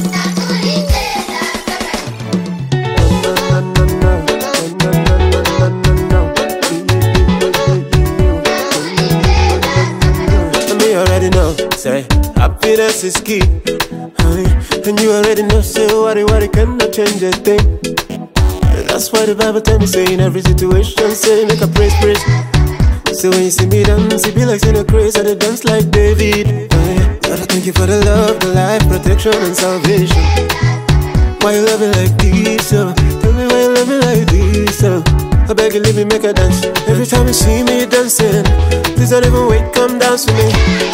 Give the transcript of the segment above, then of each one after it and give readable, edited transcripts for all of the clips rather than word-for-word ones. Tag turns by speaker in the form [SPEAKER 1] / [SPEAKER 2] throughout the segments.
[SPEAKER 1] Me already know, say happiness is key. And you already know, say worry cannot change a thing. That's why the Bible tell me, say in every situation, say make a praise. So when you see me dance, it be like saying a craze, I dance like David. Lord, I thank you for the love, the life, protection and salvation. Why you love me like this, Tell me why you love me like this, I beg you, leave me, make a dance. Every time you see me dancing, please don't even wait, come dance with me.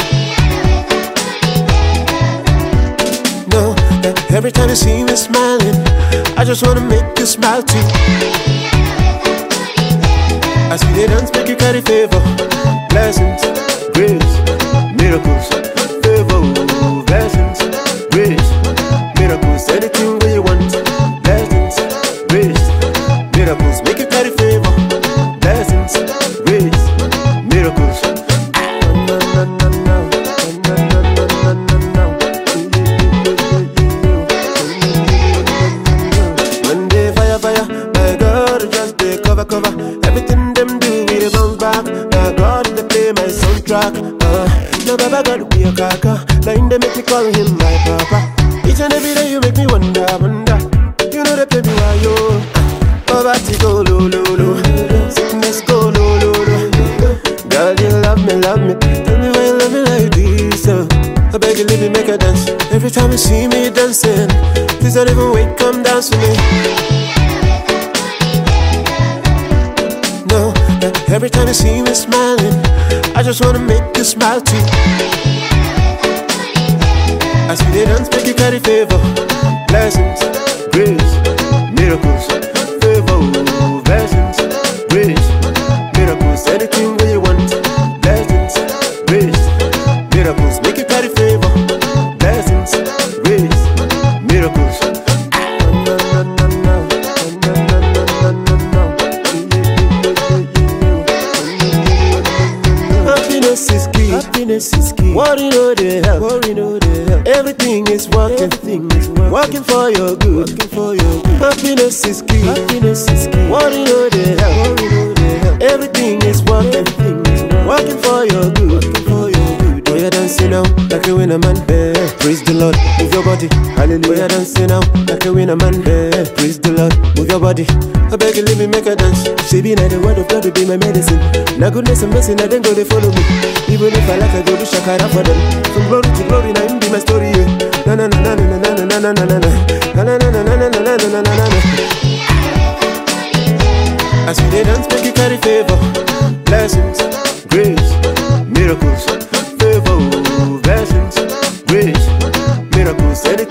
[SPEAKER 1] No, every time you see me smiling, I just wanna make you smile too. As we dance, make you carry favor, blessings, grace, miracles, favor, blessings, grace, miracles, anything that you want, blessings, grace, miracles, make you carry favor, blessings, grace, miracles. One day fire, my God, just they cover, everything them do, we they bounce back. My God, they play my soundtrack. No Baba God be a kaka, now in they make me call him my papa. Each and every day you make me wonder. You know they play me why yo. Poverty go low, sickness go low. Girl, you love me. Tell me why you love me like this, I beg you, leave me, make a dance. Every time you see me dancing, please don't even wait, come dance with me. No, every time you see me smiling, I just wanna make you smile too. As we dance, make you carry favor, blessings, grace, miracles, favor, blessings, grace, miracles, anything that you want, blessings, grace, miracles, make you carry favor, blessings, grace, miracles. Happiness is key. Worry no they help. Everything is working for your good. Happiness is key. Worry no they help. Everything is working for your good. When you're dancing now, like a winner man, praise the Lord, move your body, hallelujah. When you're dancing now, like a winner man, praise the Lord, move your body. I beg you, leave me, make a dance. She be like the word of God to be my medicine. Now goodness and mercy, now then go they follow me. Even if I like, I go do shakara for them. From glory to glory, now it be my story. Na na na na na na na na na na na na na na na. As we dance, make you carry favor, blessings, grace, miracles, favor, blessings, grace, miracles, anything